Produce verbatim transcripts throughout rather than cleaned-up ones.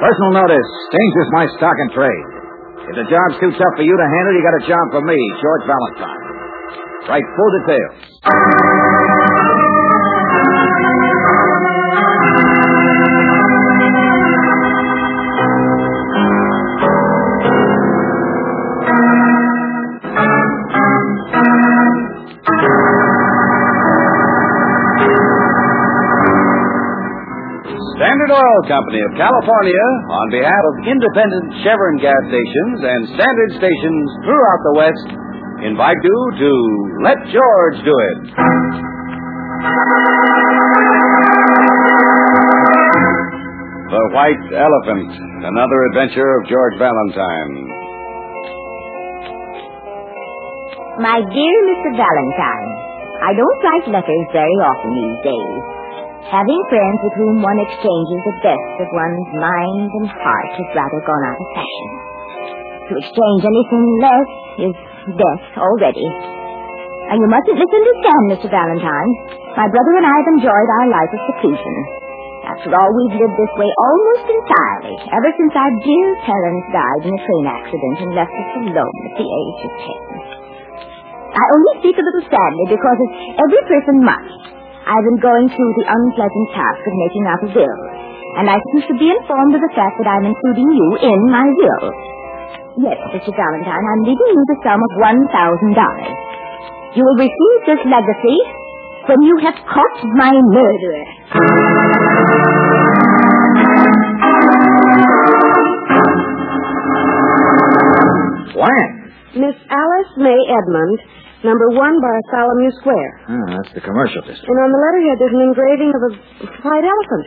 Personal notice. Changes my stock and trade. If the job's too tough for you to handle, you got a job for me, George Valentine. Write full details. Standard Oil Company of California, on behalf of independent Chevron gas stations and standard stations throughout the West, invite you to Let George Do It. The White Elephant, another adventure of George Valentine. My dear Mister Valentine, I don't write letters very often these days. Having friends with whom one exchanges the best of one's mind and heart has rather gone out of fashion. To exchange anything less is death already. And you mustn't misunderstand, Mister Valentine. My brother and I have enjoyed our life of seclusion. After all, we've lived this way almost entirely, ever since our dear parents died in a train accident and left us alone at the age of ten. I only speak a little sadly because, as every person must, I've been going through the unpleasant task of making out a will, and I think you should be informed of the fact that I'm including you in my will. Yes, Mister Valentine, I'm leaving you the sum of one thousand dollars. You will receive this legacy when you have caught my murderer. When? Miss Alice May Edmund, number one Bartholomew Square. Oh, that's the commercial district. And on the letterhead there's an engraving of a white elephant.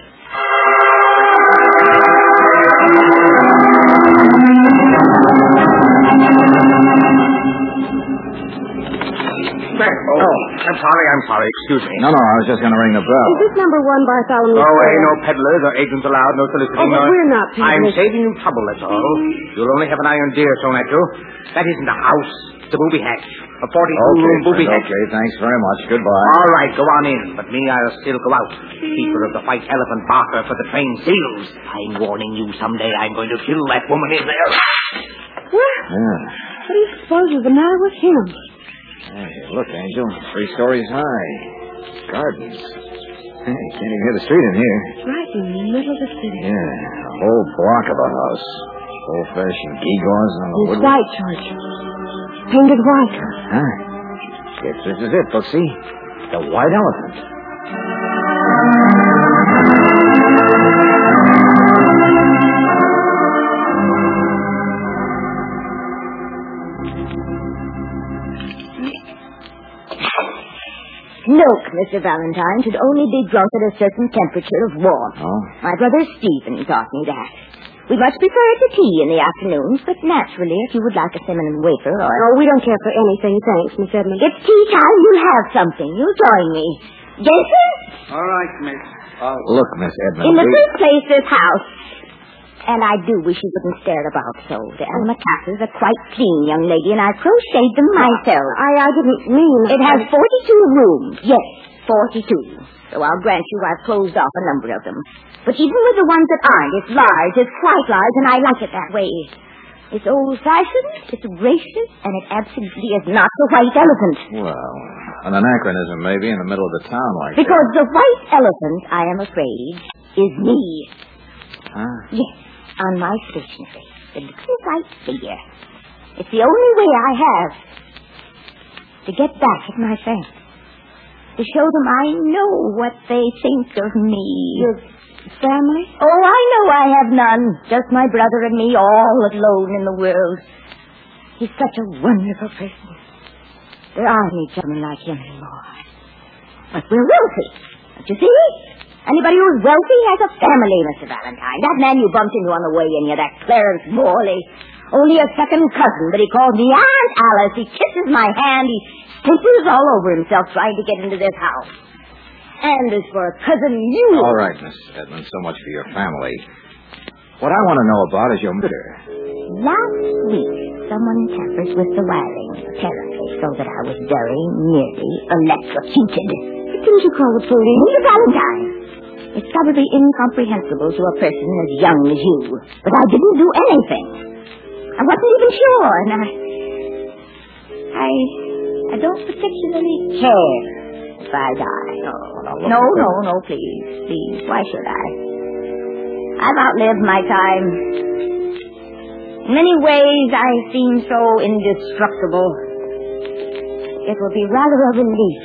Oh, I'm sorry, I'm sorry. Excuse me. No, no, I was just going to ring the bell. Is this number one Bartholomew Oh, Square? ain't no peddlers or agents allowed, no soliciting. Oh, but no... we're not people. I'm saving you trouble, that's all. You'll only have an iron deer thrown at you. That isn't a house. It's a booby hatch. A forty-two Okay, room booby friend, hatch. okay, thanks very much. Goodbye. All right, go on in. But me, I'll still go out. Keeper of the White Elephant barker for the train seals. I'm warning you, someday I'm going to kill that woman in there. What? Yeah. What do you suppose is the matter with him? Hey, look, Angel, three stories high. Gardens. Hey, you can't even hear the street in here. Right in the middle of the city. Yeah, a whole block of a house. Old-fashioned gewgaws on the It's wood. white, George. Painted white. Huh? Guess this is it, Booksy. The White Elephant. Milk, Mister Valentine, should only be drunk at a certain temperature of warmth. Oh? My brother Stephen taught me that. We much prefer it to tea in the afternoons, but naturally, if you would like a cinnamon wafer or... Oh, we don't care for anything, thanks, Miss Edmund. It's tea time. You'll have something. You join me. Jason? All right, miss. Uh, Look, Miss Edmund. In the we... first place, this house. And I do wish you wouldn't stare about so. The antimacassars are quite clean, young lady, and I crocheted them myself. I, I didn't mean... It has forty-two rooms. Yes, forty-two. So I'll grant you I've closed off a number of them. But even with the ones that aren't, it's large, it's quite large, and I like it that way. It's old-fashioned, it's gracious, and it absolutely is not the White Elephant. Well, an anachronism maybe in the middle of the town like that. Because the White Elephant, I am afraid, is me. Huh? Yes, on my stationery. The little white figure. It's the only way I have to get back at my friends. To show them I know what they think of me. Your family? Oh, I know I have none. Just my brother and me, all alone in the world. He's such a wonderful person. There aren't any gentlemen like him anymore. But we're wealthy. Don't you see? Anybody who's wealthy has a family, Mister Valentine. That man you bumped into on the way in here, that Clarence Morley. Only a second cousin, but he calls me Aunt Alice. He kisses my hand. He pimples all over himself trying to get into this house. And as for cousin you... All right, Miss Edmund, so much for your family. What I want to know about is your murder. Last week, someone tampered with the wiring, apparently, so that I was very nearly electrocuted. Didn't you call the police? Mister Valentine, It's probably incomprehensible to a person as young as you, but I didn't do anything. I wasn't even sure, and I... I... I don't particularly care if I die. Oh, no, no, no, please, please. Why should I? I've outlived my time. In many ways, I seem so indestructible. It will be rather a relief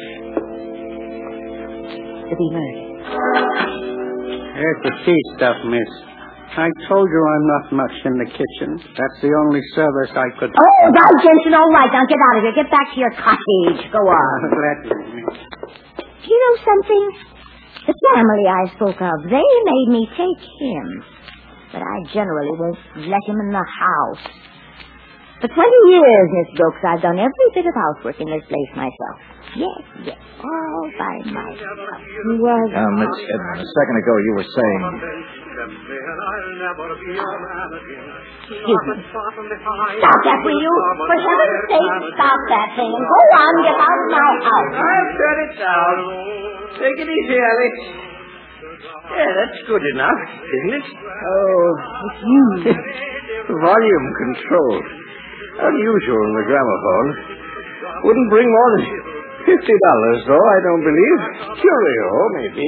to be murdered. Here's the tea stuff, miss. I told you I'm not much in the kitchen. That's the only service I could... Oh, right, Jensen, all right. Now get out of here. Get back to your cottage. Go on. Glad to. Do you know something? The family I spoke of, they made me take him. But I generally won't let him in the house. For twenty years, Miss Brooks, I've done every bit of housework in this place myself. Yes, yes, all by myself. He was... Uh, Miss Edmund, a second ago you were saying... Excuse me. Stop that, will you? For heaven's sake, stop that thing and go on, get out of my house. I've shut it down. Take it easy, Alex. Yeah, that's good enough, isn't it? Oh, it's you. Volume control. Unusual in the gramophone. Wouldn't bring more than fifty dollars, though, I don't believe. Curio, maybe.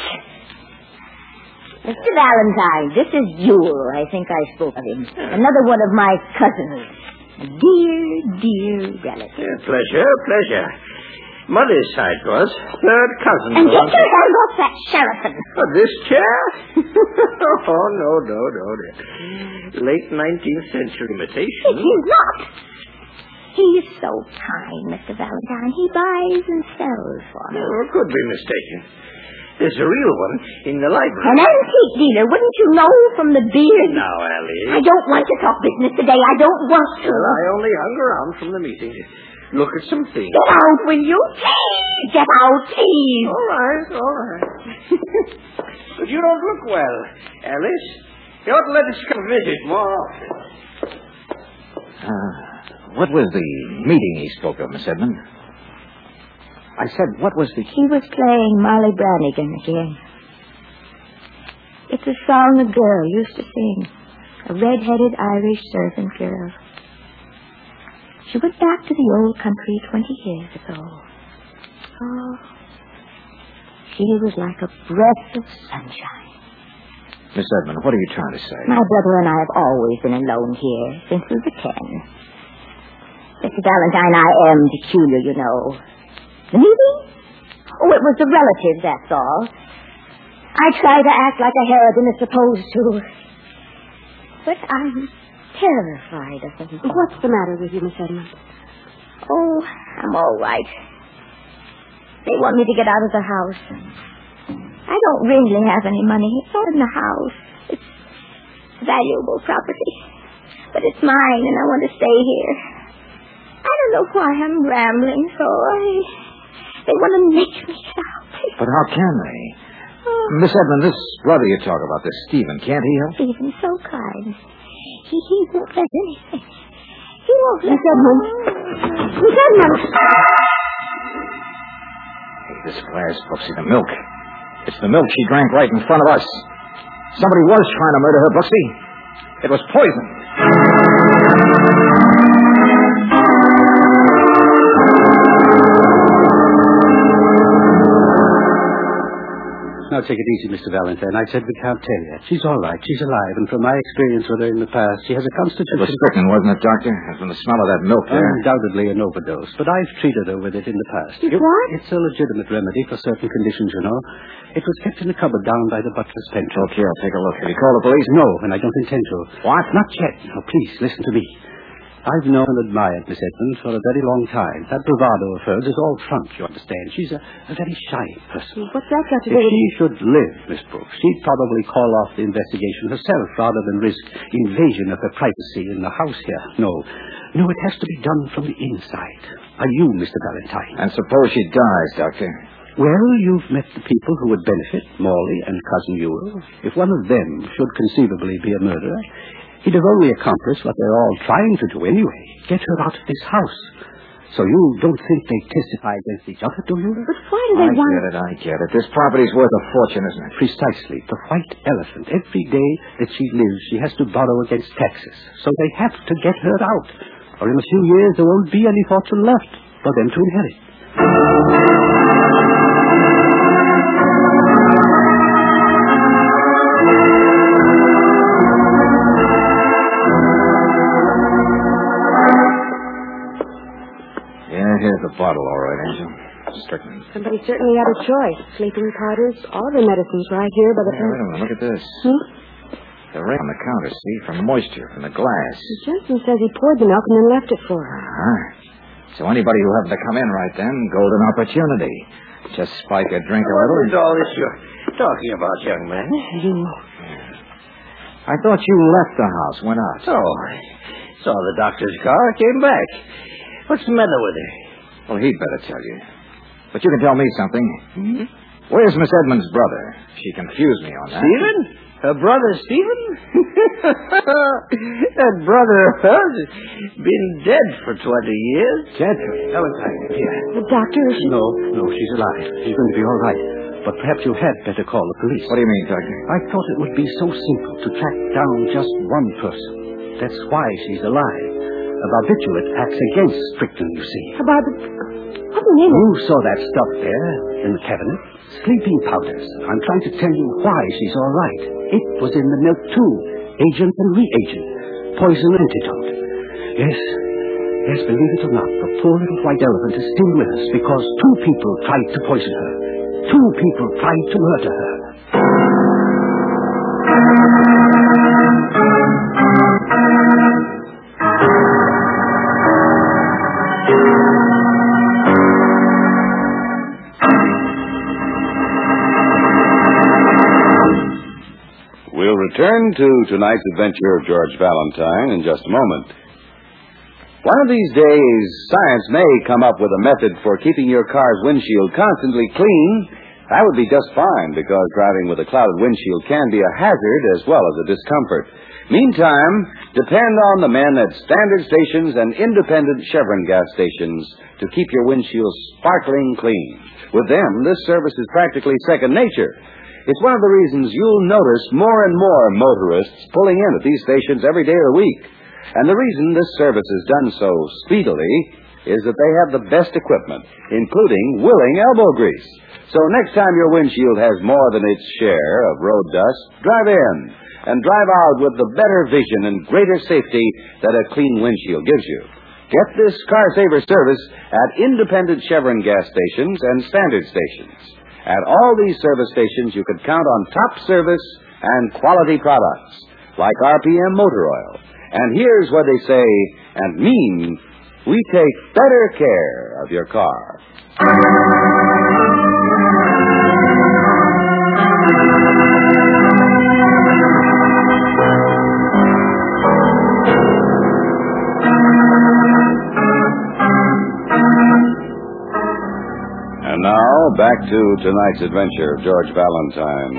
Mister Valentine, this is Yule. I think I spoke of him. Another one of my cousins. A dear, dear relative. Yeah, pleasure, pleasure. Mother's side was third cousin. And get your hand off that Sheraton. Oh, this chair? Oh, no, no, no. Late nineteenth century imitation. It is not. He's so kind, Mister Valentine. He buys and sells for me. Oh, could be mistaken. There's a real one in the library. An antique dealer, wouldn't you know from the beard? Now, Allie. I don't want to talk business today. I don't want to. Well, I only hung around from the meeting to look at some things. Get out, will you? Please, get out, please. All right, all right. But you don't look well, Alice. You ought to let us come visit more often. Uh, what was the meeting he spoke of, Miss Edmund? I said, what was the... He was playing Molly Brannigan again. It's a song a girl used to sing. A red-headed Irish servant girl. She went back to the old country twenty years ago. Oh, she was like a breath of sunshine. Miss Edmund, what are you trying to say? My brother and I have always been alone here since we were ten. Mister Valentine, I am peculiar, you know. The meeting? Oh, it was the relatives, that's all. I try to act like a harridan is supposed to. But I'm terrified of them. What's the matter with you, Miss Edmund? Oh, I'm all right. They want me to get out of the house. I don't really have any money. It's all in the house. It's valuable property. But it's mine, and I want to stay here. I don't know why I'm rambling so. I... They want to make me get out. But how can they? Oh. Miss Edmund, this brother you talk about, this Stephen, can't he help? Stephen's so kind. He, he won't let anything. He won't let... Miss Edmund. Miss Edmund. Hey, this glass, Brooksy, the milk. It's the milk she drank right in front of us. Somebody was trying to murder her, Brooksy. It was poison. Now, take it easy, Mister Valentine. I said we can't tell yet. She's all right. She's alive. And from my experience with her in the past, she has a constitution... It was strychnine, wasn't it, Doctor? From the smell of that milk there. Undoubtedly an overdose. But I've treated her with it in the past. It's what? It's a legitimate remedy for certain conditions, you know. It was kept in the cupboard down by the butler's pantry. Okay, I'll take a look. Have you called the police? No, and I don't intend to. What? Not yet. Now, please, listen to me. I've known and admired Miss Edmund for a very long time. That bravado of hers is all front, you understand. She's a, a very shy person. What's that got to If do with... she should live, Miss Brooks, she'd probably call off the investigation herself rather than risk invasion of her privacy in the house here. No. No, it has to be done from the inside. By you, Mister Valentine. And suppose she dies, Doctor? Well, you've met the people who would benefit, Morley and Cousin Ewell. If one of them should conceivably be a murderer, he'd have only accomplished what they're all trying to do anyway. Get her out of this house. So you don't think they testify against each other, do you? But why do they I want... get it, I get it. This property's worth a fortune, isn't it? Precisely. The white elephant. Every day that she lives, she has to borrow against taxes. So they have to get her out. Or in a few years, there won't be any fortune left for them to inherit. Here's the bottle, all right, Angel. Strychnine. Somebody certainly had a choice. Sleeping powders, all the medicines right here by the... Yeah, wait a minute. Look at this. Hmm? The ring on the counter, see? From moisture, from the glass. Jensen says he poured the milk and then left it for her. Uh-huh. So anybody who happened to come in right then, golden opportunity. Just spike a drink a little. What is all this you're talking about, young man? You... I thought you left the house, went out. Oh, saw the doctor's car, came back. What's the matter with her? Well, he'd better tell you. But you can tell me something. Hmm? Where's Miss Edmonds' brother? She confused me on that. Stephen? Her brother Stephen? That brother of hers has been dead for twenty years. Dead? Valentine, here. The doctor is... No, no, she's alive. She's going to be all right. But perhaps you had better call the police. What do you mean, Doctor? I thought it would be so simple to track down just one person. That's why she's alive. A barbiturate acts against Strickland, you see. About the... What do you mean? You saw that stuff there in the cabinet. Sleeping powders. I'm trying to tell you why she's all right. It was in the milk, too. Agent and reagent. Poison antidote. Yes. Yes, believe it or not, the poor little white elephant is still with us because two people tried to poison her. Two people tried to murder her. We'll return to tonight's adventure of George Valentine in just a moment. One of these days, science may come up with a method for keeping your car's windshield constantly clean. That would be just fine, because driving with a clouded windshield can be a hazard as well as a discomfort. Meantime, depend on the men at standard stations and independent Chevron gas stations to keep your windshield sparkling clean. With them, this service is practically second nature. It's one of the reasons you'll notice more and more motorists pulling in at these stations every day of the week. And the reason this service is done so speedily is that they have the best equipment, including willing elbow grease. So next time your windshield has more than its share of road dust, drive in and drive out with the better vision and greater safety that a clean windshield gives you. Get this Car Saver service at independent Chevron gas stations and standard stations. At all these service stations, you can count on top service and quality products, like R P M motor oil. And here's what they say and mean: we take better care of your car. And now, back to tonight's adventure of George Valentine.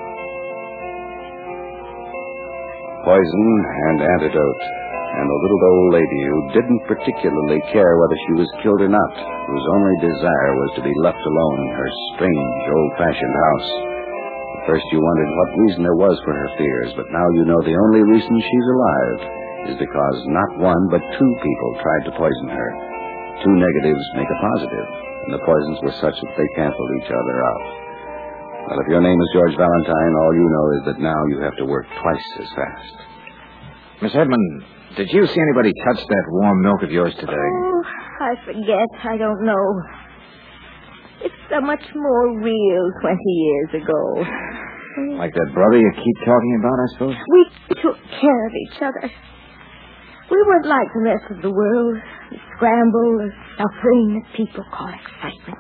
Poison and antidote. And a little old lady who didn't particularly care whether she was killed or not, whose only desire was to be left alone in her strange, old-fashioned house. At first you wondered what reason there was for her fears, but now you know the only reason she's alive is because not one but two people tried to poison her. Two negatives make a positive, and the poisons were such that they canceled each other out. Well, if your name is George Valentine, all you know is that now you have to work twice as fast. Miss Edmond, did you see anybody touch that warm milk of yours today? Oh, I forget. I don't know. It's so much more real twenty years ago. Like that brother you keep talking about, I suppose? We took care of each other. We weren't like the rest of the world. The scramble, the suffering that people call excitement.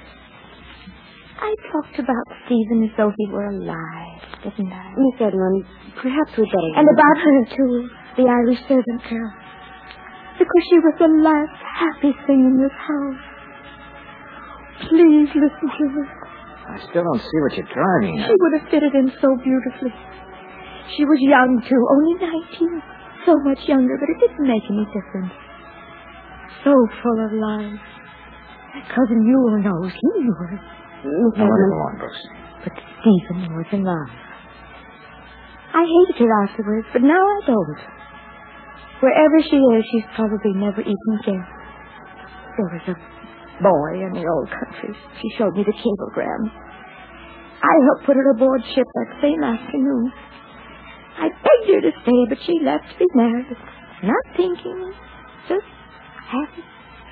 I talked about Stephen as though he were alive, didn't I? Miss Edmund, perhaps we'd better... And about her, too, the Irish servant girl. Because she was the last happy thing in this house. Please listen to her. I still don't see what you're driving at. She would have fitted in so beautifully. She was young, too, only nineteen. So much younger, but it didn't make any difference. so full of life. Cousin Ewell knows. He knew her. Now, let it go on, Brooks. But Stephen was in love. I hated her afterwards, but now I don't. Wherever she is, she's probably never even guessed. There was a boy in the old country. She showed me the cablegram. I helped put her aboard ship that same afternoon. I begged her to stay, but she left to be married. Not thinking, just happy.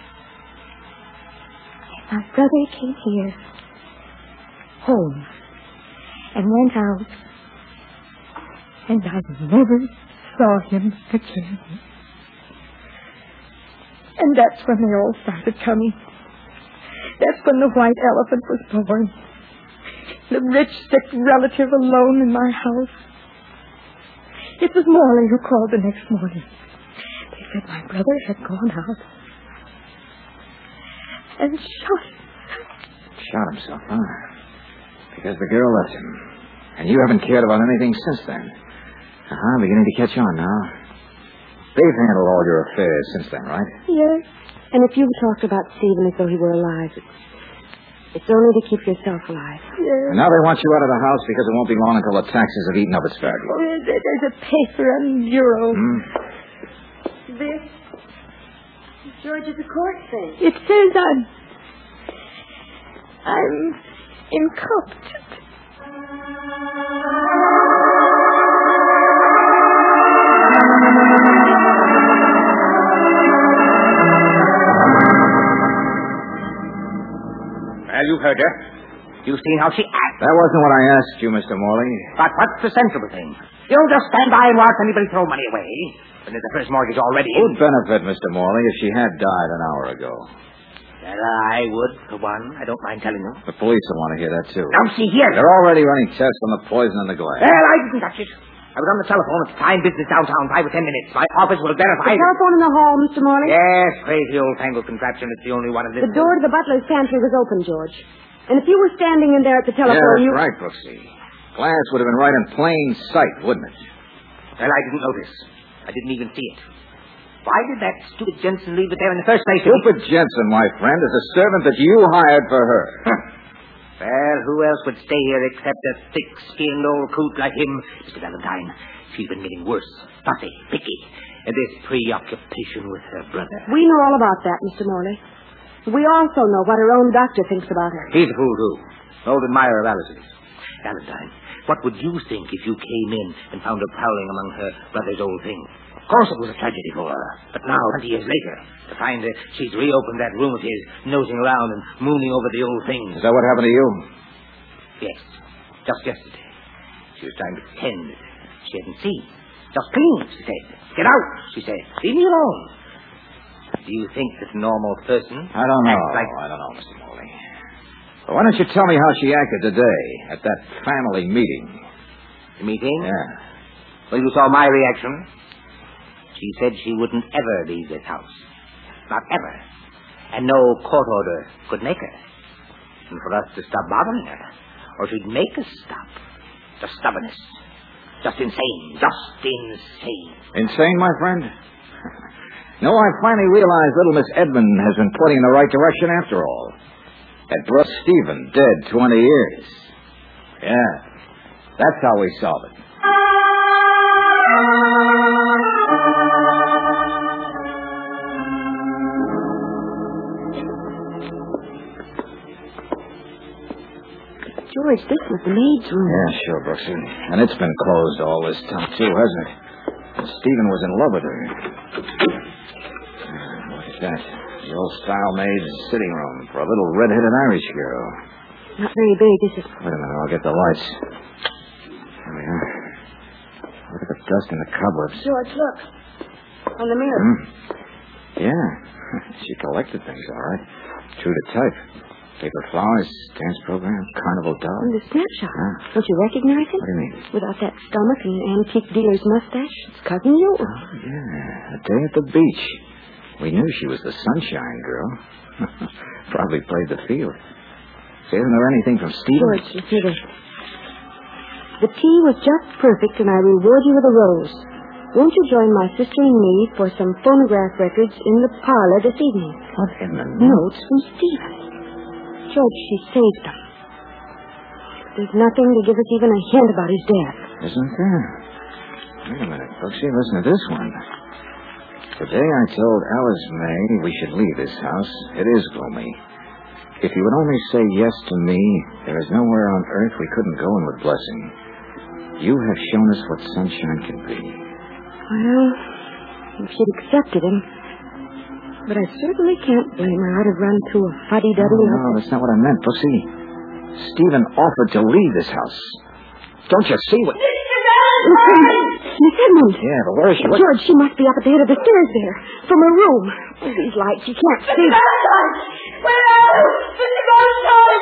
My brother came here, home, and went out, and I never saw him again. And that's when they all started coming. That's when the white elephant was born. The rich, sick relative alone in my house. It was Morley who called the next morning. They said my brother had gone out and shot himself. Shot himself, huh? Because the girl left him. And you haven't cared about anything since then. Uh-huh, beginning to catch on now. They've handled all your affairs since then, right? Yes. And if you've talked about Stephen as though he were alive, it's, it's only to keep yourself alive. Yes. And now they want you out of the house because it won't be long until the taxes have eaten up its value. Oh, there- there's a paper and bureau. Hmm? This? George's a court thing. It says I'm... I'm incompetent. Well, you've heard her. You've seen how she acts. That wasn't what I asked you, Mister Morley. But what's the sense of the thing? You don't just stand by and watch anybody throw money away. When there's a first mortgage already. Who'd benefit, Mister Morley, if she had died an hour ago? Well, I would, for one. I don't mind telling you. The police will want to hear that, too. Now, see here. They're already running tests on the poison in the glass. Well, I didn't touch it. I was on the telephone at the time business downtown five or ten minutes. My office will verify. The telephone in the hall, Mister Morley? Yes, crazy old tangled contraption. It's the only one in this. The door to the butler's pantry was open, George. And if you were standing in there at the Yeah, telephone, that's you... right, Brooksy. Glass would have been right in plain sight, wouldn't it? Well, I didn't notice. I didn't even see it. Why did that stupid Jensen leave it there in the first place? Stupid Jensen, my friend, is a servant that you hired for her. Well, who else would stay here except a thick-skinned old coot like him? Mister Valentine, she's been getting worse, fussy, picky, and this preoccupation with her brother. We know all about that, Mister Morley. We also know what her own doctor thinks about her. He's a fool, too. Old admirer of Alice's. Valentine, what would you think if you came in and found her prowling among her brother's old things? Of course it was a tragedy for her. But now, twenty years later, to find her, she's reopened that room of his, nosing around and mooning over the old things. Is that what happened to you? Yes. Just yesterday. She was trying to pretend that she hadn't seen. Just clean, she said. Get out, she said. Leave me alone. Do you think that a normal person... I don't know. acts Like... I don't know, Mister Morley. But why don't you tell me how she acted today at that family meeting? The meeting? Yeah. Well, you saw my reaction. She said she wouldn't ever leave this house. Not ever. And no court order could make her. And for us to stop bothering her. Or she'd make us stop. Just stubbornness. Just insane. Just insane. Insane, my friend? No, I finally realized little Miss Edmund has been pointing in the right direction after all. That Brooks Stephen, dead twenty years. Yeah. That's how we solve it. George, this was the maid's room. Yeah, sure, Brooksy. And it's been closed all this time, too, hasn't it? And Stephen was in love with her. Look at that. The old style maid's sitting room for a little red-headed Irish girl. Not very big, is it? Wait a minute, I'll get the lights. There we are. Look at the dust in the cupboards. George, look. On the mirror. Hmm. Yeah. She collected things, all right. True to type. Paper flowers, dance program, carnival dog. And the snapshot. Huh? Don't you recognize it? What do you mean? Without that stomach and antique dealer's mustache, it's Cousin Ewell. Oh, yeah. A day at the beach. We knew she was the sunshine girl. Probably played the field. Say, isn't there anything from Stephen? George, consider. The tea was just perfect, and I reward you with a rose. Won't you join my sister and me for some phonograph records in the parlor this evening? What in the... Notes from Stephen. George, she saved them. There's nothing to give us even a hint about his death. Isn't there? Wait a minute, Brooksy. Listen to this one. The day I told Alice May we should leave this house, it is gloomy. If you would only say yes to me, there is nowhere on earth we couldn't go in with blessing. You have shown us what sunshine can be. Well, if she'd accepted him. But I certainly can't blame her. I'd have run to a fuddy-duddy. Oh, no, that's not what I meant, Brooksy. Stephen offered to leave this house. Don't you see what... Miss Edmund. Yeah, but where is she? What... George, she must be up at the head of the stairs there. From her room. Oh, these lights, you can't see. Where are you? Mister Valentine!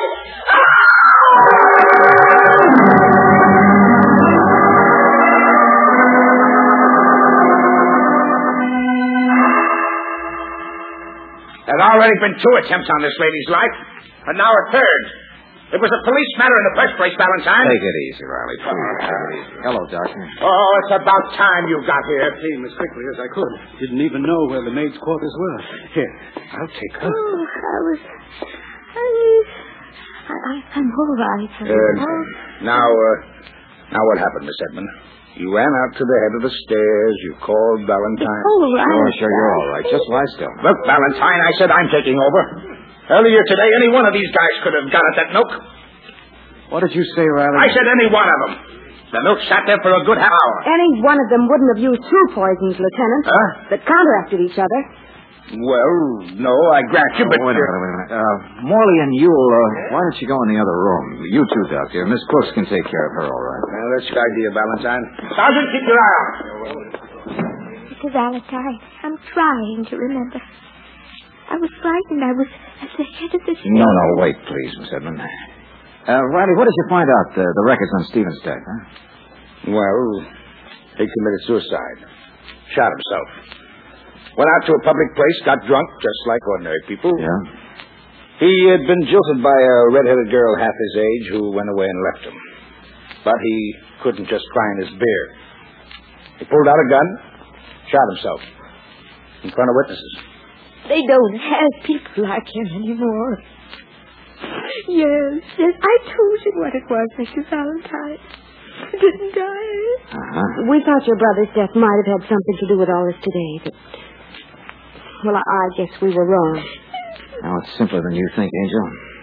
There's already been two attempts on this lady's life, and now a third. It was a police matter in the first place, Valentine. Take it easy, Riley. Please, take it easy. Hello, Doctor. Oh, it's about time you got here. Came as quickly as I could. Didn't even know where the maid's quarters were. Here, I'll take her. Oh, I was... I was... I, I, I'm all right. Uh, now, uh, now what happened, Miss Edmund? You ran out to the head of the stairs. You called Valentine. It's all right. Oh, sure, you're all right. Just lie still. Look, Valentine, I said I'm taking over. Earlier today, any one of these guys could have got at that milk. What did you say, Riley? I said any one of them. The milk sat there for a good half hour. Any one of them wouldn't have used two poisons, Lieutenant. Huh? That counteracted each other. Well, no, I grant you, Oh, but... wait a minute, wait a minute. Uh, Morley and Ewell, uh, why don't you go in the other room? You too, Doctor. Miss Brooks can take care of her, all right. Well, that's a good idea, Valentine. Sergeant, keep your eye out. Mister Valentine, I'm trying to remember. I was frightened. I was at the head of the stairs. No, no, wait, please, Miss Edmund. Uh, Riley, what did you find out, uh, the records on Stephen's death, huh? Well, he committed suicide. Shot himself. Went out to a public place, got drunk, just like ordinary people. Yeah? He had been jilted by a red-headed girl half his age who went away and left him. But he couldn't just cry in his beer. He pulled out a gun, shot himself in front of witnesses. They don't have people like him anymore. Yes, yes, I told you what it was, Mister Valentine. Didn't I? Uh-huh. We thought your brother's death might have had something to do with all this today, but... Well, I, I guess we were wrong. Now, it's simpler than you think, Angel.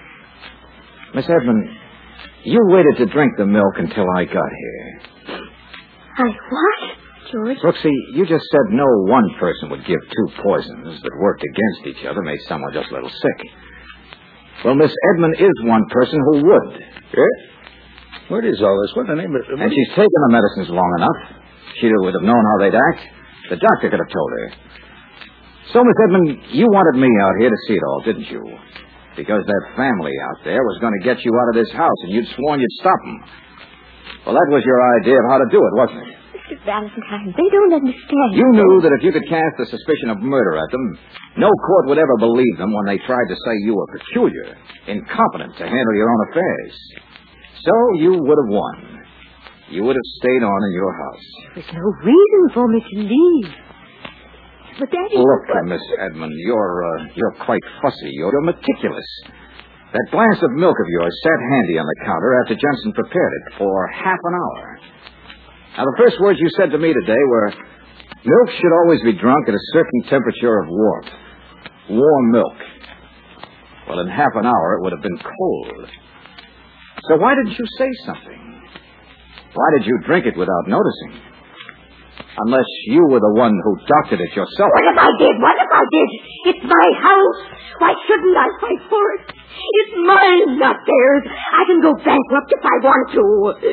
Miss Edmund, you waited to drink the milk until I got here. I what, George? Brooksy, you just said no one person would give two poisons that worked against each other, made someone just a little sick. Well, Miss Edmund is one person who would. Yeah? What is all this? What's the name of it? And she's taken the medicines long enough. She would have known how they'd act. The doctor could have told her. So, Miss Edmund, you wanted me out here to see it all, didn't you? Because that family out there was going to get you out of this house, and you'd sworn you'd stop them. Well, that was your idea of how to do it, wasn't it? Mister Valentine, they don't understand. You knew that if you could cast the suspicion of murder at them, no court would ever believe them when they tried to say you were peculiar, incompetent to handle your own affairs. So you would have won. You would have stayed on in your house. There was no reason for me to leave. But Daddy... Look, uh, Miss Edmund, you're, uh, you're quite fussy. You're meticulous. That glass of milk of yours sat handy on the counter after Jensen prepared it for half an hour. Now, the first words you said to me today were, milk should always be drunk at a certain temperature of warmth. Warm milk. Well, in half an hour, it would have been cold. So why didn't you say something? Why did you drink it without noticing? Unless you were the one who doctored it yourself. What if I did? What if I did? It's my house. Why shouldn't I fight for it? It's mine, not theirs. I can go bankrupt if I want to.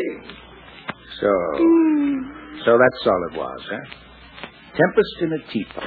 So, mm. so that's all it was, huh? Tempest in a teapot.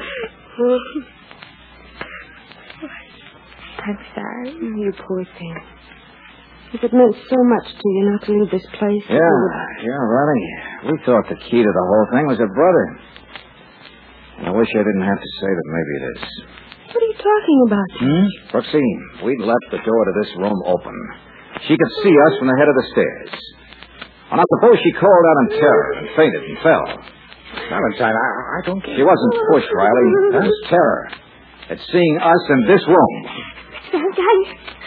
I'm sorry. You poor thing. If it meant so much to you not to leave this place... Yeah, would... yeah, Riley. We thought the key to the whole thing was a brother. And I wish I didn't have to say that maybe it is. What are you talking about? Hmm? Brooksy, we'd left the door to this room open. She could see us from the head of the stairs. And I suppose she called out in terror and fainted and fell. Valentine, I, I don't get She wasn't pushed, Riley. That was terror. At seeing us in this room. Valentine.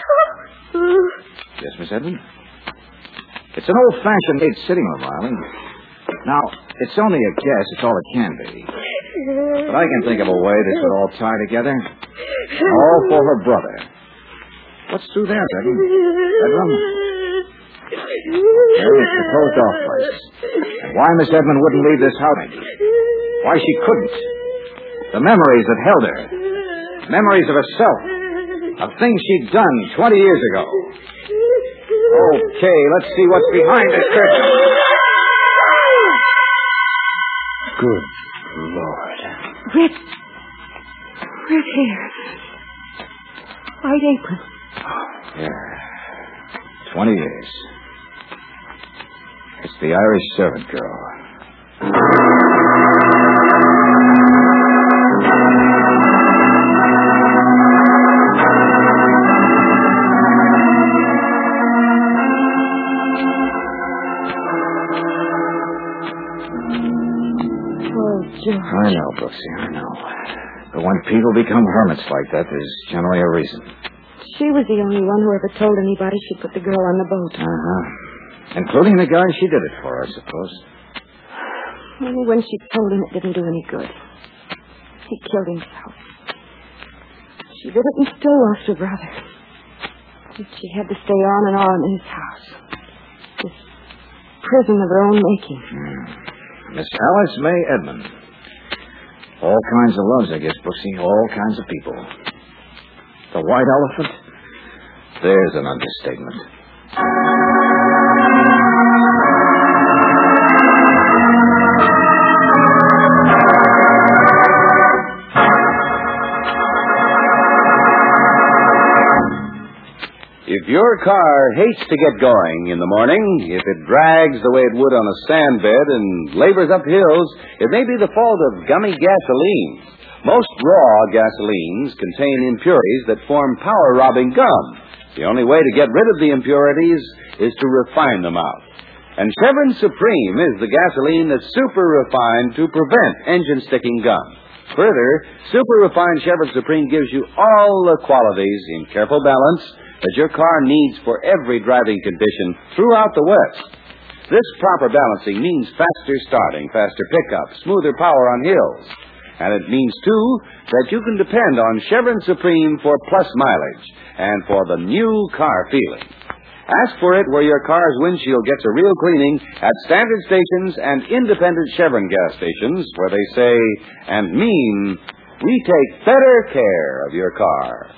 Yes, Miss Edmund? It's an old-fashioned made sitting room, Riley. Now, it's only a guess. It's all it can be. But I can think of a way this would all tie together. All for her brother. What's through there, Edmund? Bedroom? Okay, it's the closed-off place. And why Miss Edmund wouldn't leave this house? Why she couldn't. The memories that held her. Memories of herself. Of things she'd done twenty years ago. Okay, let's see what's behind this curtain. Good Lord. Red. Red hair. White apron. Yeah. Twenty years. It's the Irish servant girl. I know, Brooksy, I know. But when people become hermits like that, there's generally a reason. She was the only one who ever told anybody she put the girl on the boat. Uh-huh. Including the guy she did it for, I suppose. Only when she told him it didn't do any good. He killed himself. She did it and still lost her brother. And she had to stay on and on in his house. This prison of her own making. Hmm. Miss Alice May Edmund. All kinds of loves, I guess, Brooksy. All kinds of people. The white elephant? There's an understatement. If your car hates to get going in the morning, if it drags the way it would on a sand bed and labors up hills, it may be the fault of gummy gasoline. Most raw gasolines contain impurities that form power-robbing gum. The only way to get rid of the impurities is to refine them out. And Chevron Supreme is the gasoline that's super refined to prevent engine-sticking gum. Further, super refined Chevron Supreme gives you all the qualities in careful balance that your car needs for every driving condition throughout the West. This proper balancing means faster starting, faster pickup, smoother power on hills. And it means, too, that you can depend on Chevron Supreme for plus mileage and for the new car feeling. Ask for it where your car's windshield gets a real cleaning at standard stations and independent Chevron gas stations where they say and mean, we take better care of your car.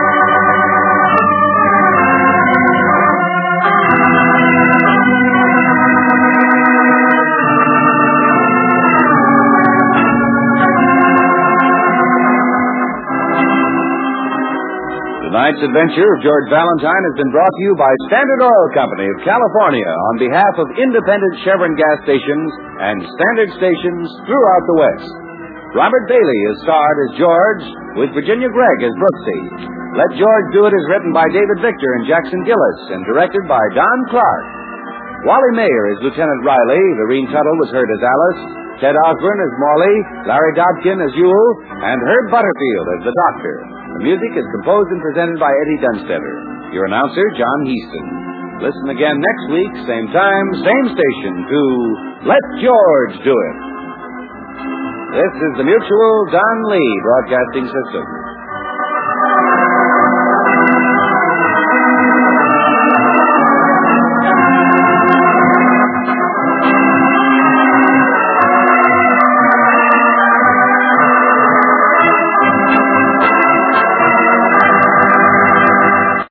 Tonight's adventure of George Valentine has been brought to you by Standard Oil Company of California on behalf of independent Chevron gas stations and standard stations throughout the West. Robert Bailey is starred as George, with Virginia Gregg as Brooksy. Let George Do It is written by David Victor and Jackson Gillis and directed by Don Clark. Wally Mayer is Lieutenant Riley, Lorene Tuttle was heard as Alice, Ted Osborne as Morley, Larry Dodkin as Ewell, and Herb Butterfield as the Doctor. The music is composed and presented by Eddie Dunstetter. Your announcer, John Heaston. Listen again next week, same time, same station, to Let George Do It. This is the Mutual Don Lee Broadcasting System.